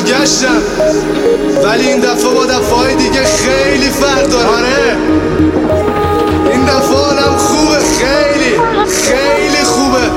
برگشتم، ولی این دفعه با دفعه دیگه خیلی فرق داره. آره این دفعه حالم خوبه، خیلی خیلی خوبه.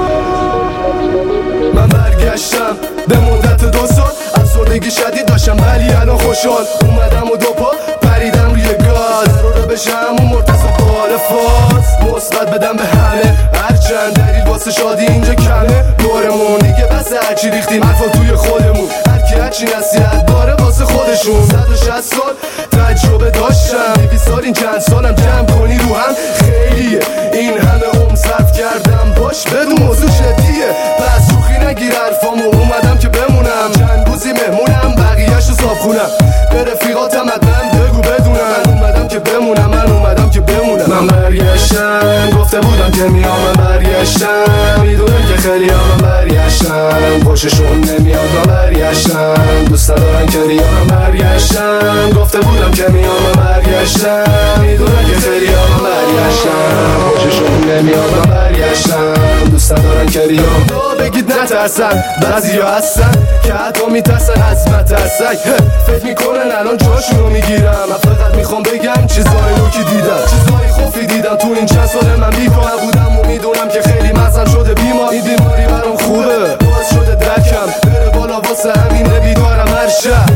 من برگشتم به مدت 2 سال، افسردگی شدید داشتم ولی الان خوشحال اومدم و 2 پا پریدم روی گاز. قراره بشم اون مرتضی بال فاز، مثبت بدم به همه، هرچند دلیل واسه شادی اینجا کمه. دورمون دیگه بس هرچی ریختیم حرفا توی خودمون، هرکی هرچی نصیحت داره واسه خودشون. 160 سال تجربه داشتم، 200 سال این چند سالم جمع کنی رو هم خیلیه. این همه عمر صرف کردم باش بدون موضوع جدیه، پس شوخی نگیر حرفامو. اومدم که بمونم، چند روزی مهمونم، بقیه‌شو صاحب خونم. به رفیقاتم حتما بگو بدونم، من اومدم که بمونم، من اومدم که بمونم. من برگشتم، گفته بودم که میام، من برگشتم، میدونم که خیلی من برگشتم، خوششون نمیاد من برگشتم، دوست ندارن که ریام. من برگشتم، گفته بودم که میام، من برگشتم، میدونم که خیلی من برگشتم، خوششون نمیاد من برگشتم، دوست ندارن که ریام. بگید نترسن، بعضیا هستن که حتی میترسن از مترسک، فکر میکنن الان جاشونو میگیرم. من فقط میخوام بگم چیزایی رو که دیدم، چیزایی خوفی دیدم تو این چند سال. من بیکار بودم و میدونم که خیلی مزم شده بیمار. این بیماری برام خوبه، باز شده درکم بره بالا، واسه همینه بیدارم هر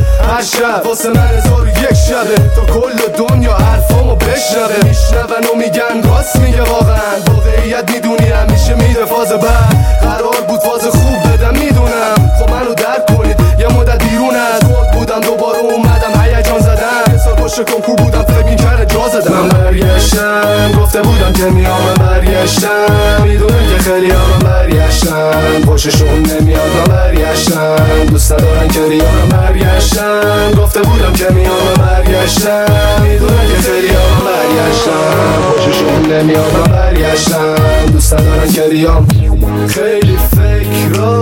شب واسه من 1001 شبه تا کل دنیا حرفامو بشنوه. میشنون و میگن راست میگه، واقعا واقعیت میدونی همیشه میره فاز بعد. قرار بود فاز خوب بدم میدونم، خب منو درک کنید. یه مدت بیرون از خود بودم، دوباره اومدم هیجان زدم. یه سال پشت کنکور بودم، فکر می‌کردم جا زدم. من برگشتم، گفته بودم که میام، من برگشتم، میدونم که خیلی من برگشتم، خوششون نمیاد من برگشتم، دوست ندارن که ریام. من برگشتم، گفته بودم که میام، من برگشتم، میدونم که خیلی من برگشتم، خوششون نمیاد من برگشتم، دوست ندارن که ریام. خیلی فکرها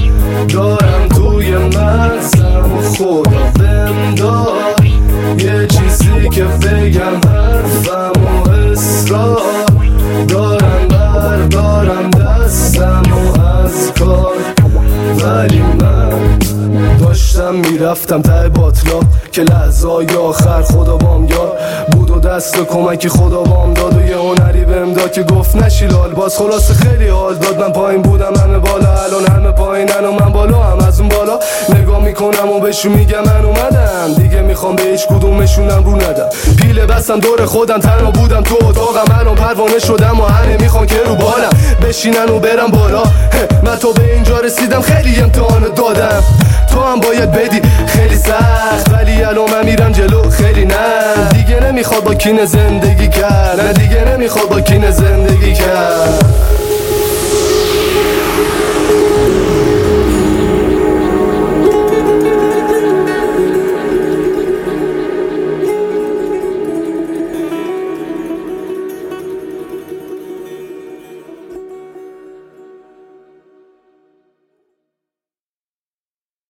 دارم توی مغزم و خدا بهم داد یه چیزی که بگم، حرفم و اصرار دارم بردارم دستم و از کار. ولی من داشتم میرفتم ته باطلا که لحظه‌های آخر خدا بام یار بود و دست کمکی خدا بام داد و یه هنری بهم داد که گفت نشی لال. باز خلاصه خیلی حال داد، من پایین بودم همه بالا، الان همه پایینن و من بالا هم از اون بالا نگاه میکنم و بهشون میگم من اومدم دیگه، میخوام به هیچ کدومشونم رو ندم. پیله بستم دور خودم، تنها بودم تو اتاقم، الان پروانه شدم و همه میخوان که رو بالم بشینن و برم بالا. من تو به اینجا رسیدم، خیلی امتحان دادم، تو هم باید بدی خیلی سخت، ولی الان من میرم جلو خیلی نه. دیگه نمیخواد با کینه زندگی کرد، نه دیگه نمیخواد با کینه زندگی